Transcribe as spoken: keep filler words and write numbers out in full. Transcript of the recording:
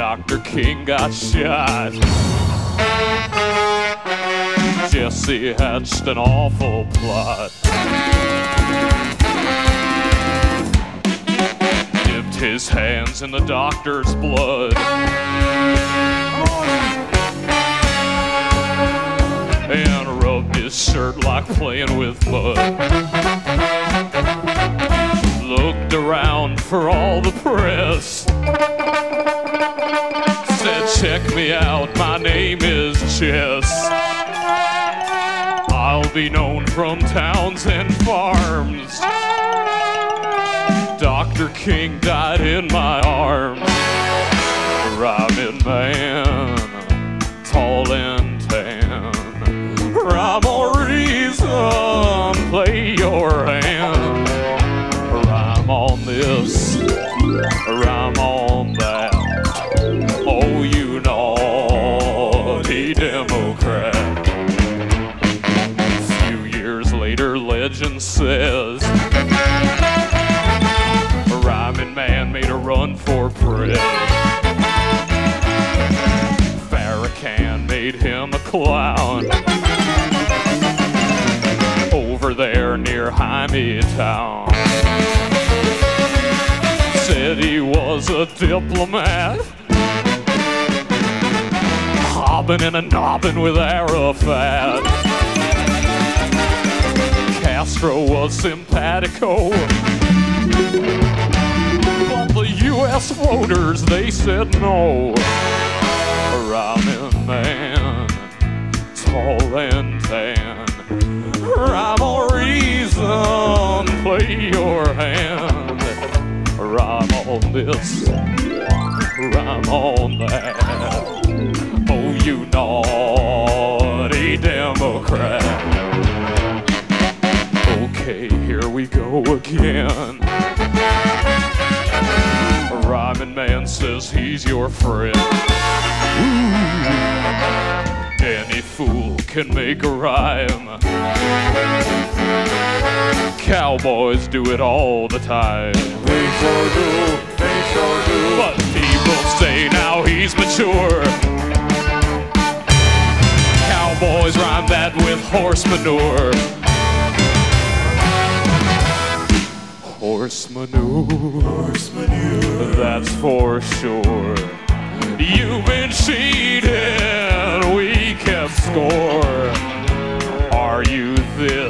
Doctor King got shot. Jesse hatched an awful plot. Dipped his hands in the doctor's blood. And rubbed his shirt like playing with mud. Looked around for all the press. Said, check me out, my name is Chess. I'll be known from towns and farms. Doctor King died in my arms. Rhyming man, tall and tan. Rhyme or reason, play your hand. Rhyme on this, rhyme on that. Oh, you naughty Democrat. A few years later, legend says a rhyming man made a run for prez. Farrakhan made him a clown over there near Jaime Town. Said he was a diplomat, hobbing and a nobbing with Arafat. Castro was simpatico, but the U S voters, they said no. A rhyming man, tall and tan. Rhyme or reason, play your hand. Rhyme on this, rhyme on that. Oh, you naughty Democrat. Okay, here we go again. A rhyming man says he's your friend. Ooh, any fool can make a rhyme. Cowboys do it all the time. They sure do, they sure do. But people say now he's mature. Cowboys rhyme that with horse manure. Horse manure, Horse manure. that's for sure. You've been cheating, we kept score. Are you this